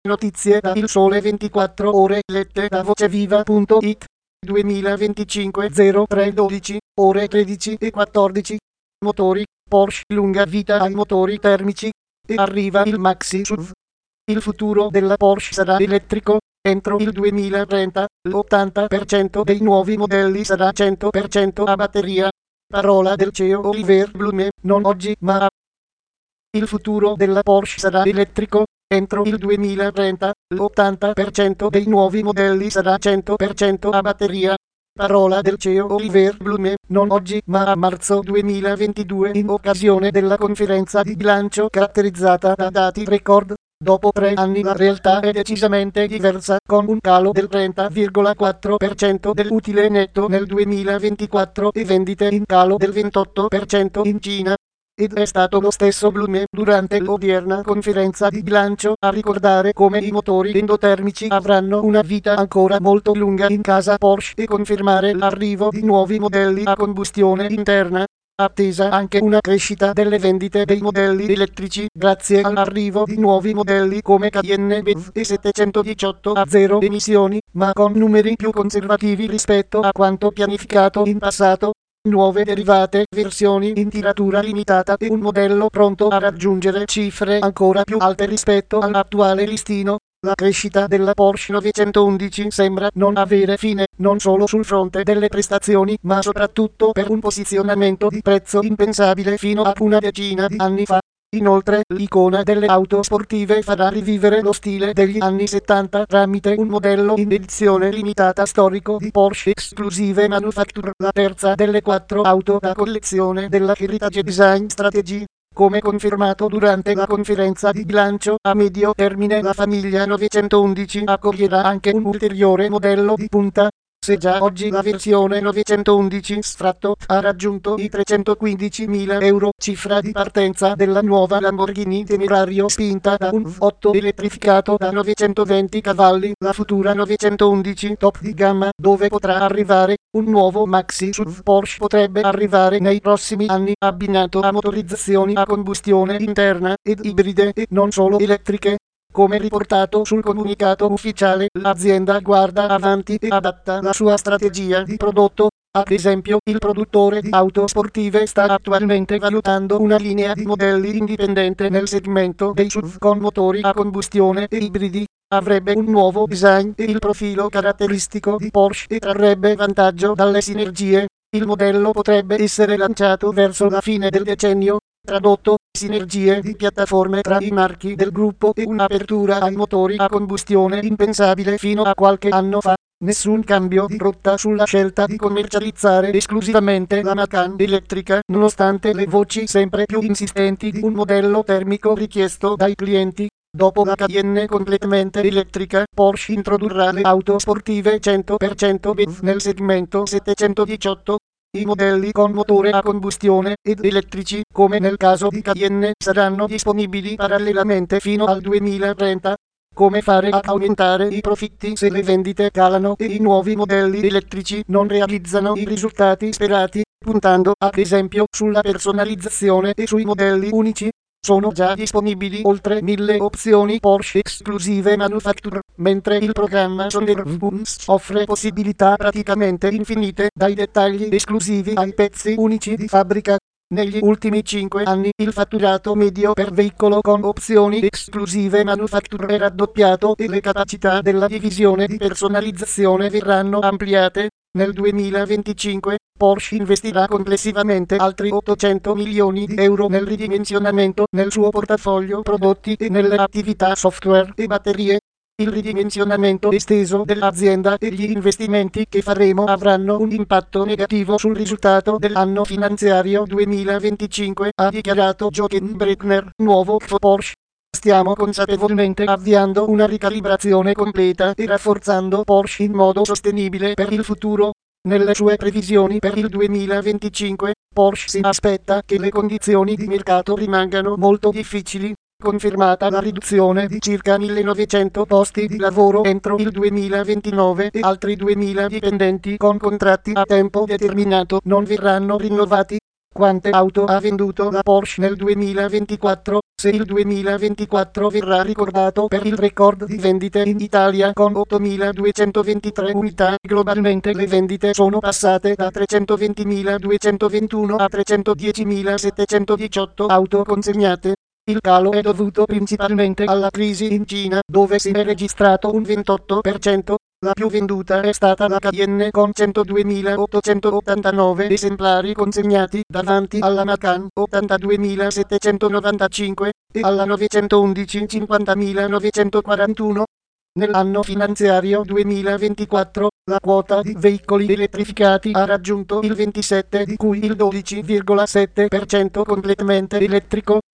Notizie da Il Sole 24 Ore lette da voceviva.it 2025 03 ore 13 e 14. Motori Porsche lunga vita ai motori termici e arriva il Maxi SUV. Il futuro della Porsche sarà elettrico. Entro il 2030 l'80% dei nuovi modelli sarà 100% a batteria. Parola del CEO Oliver Blume, non oggi ma il futuro della Porsche sarà elettrico. Entro il 2030, l'80% dei nuovi modelli sarà 100% a batteria. Parola del CEO Oliver Blume, non oggi ma a marzo 2022 in occasione della conferenza di bilancio caratterizzata da dati record. Dopo 3 anni la realtà è decisamente diversa, con un calo del 30,4% dell'utile netto nel 2024 e vendite in calo del 28% in Cina. Ed è stato lo stesso Blume, durante l'odierna conferenza di bilancio, a ricordare come i motori endotermici avranno una vita ancora molto lunga in casa Porsche e confermare l'arrivo di nuovi modelli a combustione interna. Attesa anche una crescita delle vendite dei modelli elettrici, grazie all'arrivo di nuovi modelli come Cayenne BEV e 718 a zero emissioni, ma con numeri più conservativi rispetto a quanto pianificato in passato. Nuove derivate, versioni in tiratura limitata e un modello pronto a raggiungere cifre ancora più alte rispetto all'attuale listino. La crescita della Porsche 911 sembra non avere fine, non solo sul fronte delle prestazioni, ma soprattutto per un posizionamento di prezzo impensabile fino a una decina di anni fa. Inoltre, l'icona delle auto sportive farà rivivere lo stile degli anni 70 tramite un modello in edizione limitata storico di Porsche Exclusive Manufacture, la terza delle 4 auto da collezione della Heritage Design Strategy. Come confermato durante la conferenza di bilancio, a medio termine la famiglia 911 accoglierà anche un ulteriore modello di punta. Se già oggi la versione 911 sfratto ha raggiunto i 315.000 euro, cifra di partenza della nuova Lamborghini Temerario spinta da un V8 elettrificato da 920 cavalli, la futura 911 top di gamma, dove potrà arrivare un nuovo Maxi SUV Porsche potrebbe arrivare nei prossimi anni, abbinato a motorizzazioni a combustione interna ed ibride e non solo elettriche. Come riportato sul comunicato ufficiale, l'azienda guarda avanti e adatta la sua strategia di prodotto. Ad esempio, il produttore di auto sportive sta attualmente valutando una linea di modelli indipendente nel segmento dei SUV con motori a combustione e ibridi. Avrebbe un nuovo design e il profilo caratteristico di Porsche e trarrebbe vantaggio dalle sinergie. Il modello potrebbe essere lanciato verso la fine del decennio. Tradotto, sinergie di piattaforme tra i marchi del gruppo e un'apertura ai motori a combustione impensabile fino a qualche anno fa. Nessun cambio di rotta sulla scelta di commercializzare esclusivamente la Macan elettrica, nonostante le voci sempre più insistenti di un modello termico richiesto dai clienti. Dopo la Cayenne completamente elettrica, Porsche introdurrà le auto sportive 100% BEV nel segmento 718. I modelli con motore a combustione ed elettrici, come nel caso di Cayenne, saranno disponibili parallelamente fino al 2030. Come fare ad aumentare i profitti se le vendite calano e i nuovi modelli elettrici non realizzano i risultati sperati, puntando ad esempio sulla personalizzazione e sui modelli unici? Sono già disponibili oltre 1000 opzioni Porsche Exclusive Manufacture, mentre il programma Sonderwunsch offre possibilità praticamente infinite, dai dettagli esclusivi ai pezzi unici di fabbrica. Negli ultimi 5 anni il fatturato medio per veicolo con opzioni Exclusive Manufacture è raddoppiato e le capacità della divisione di personalizzazione verranno ampliate. Nel 2025, Porsche investirà complessivamente altri 800 milioni di euro nel ridimensionamento nel suo portafoglio prodotti e nelle attività software e batterie. Il ridimensionamento esteso dell'azienda e gli investimenti che faremo avranno un impatto negativo sul risultato dell'anno finanziario 2025, ha dichiarato Jochen Breckner, nuovo CFO Porsche. Stiamo consapevolmente avviando una ricalibrazione completa e rafforzando Porsche in modo sostenibile per il futuro. Nelle sue previsioni per il 2025, Porsche si aspetta che le condizioni di mercato rimangano molto difficili, confermata la riduzione di circa 1900 posti di lavoro entro il 2029 e altri 2000 dipendenti con contratti a tempo determinato non verranno rinnovati. Quante auto ha venduto la Porsche nel 2024? Se il 2024 verrà ricordato per il record di vendite in Italia con 8.223 unità, globalmente le vendite sono passate da 320.221 a 310.718 auto consegnate. Il calo è dovuto principalmente alla crisi in Cina, dove si è registrato un 28%. La più venduta è stata la Cayenne con 102.889 esemplari consegnati, davanti alla Macan 82.795 e alla 911 50.941. Nell'anno finanziario 2024, la quota di veicoli elettrificati ha raggiunto il 27, di cui il 12,7% completamente elettrico.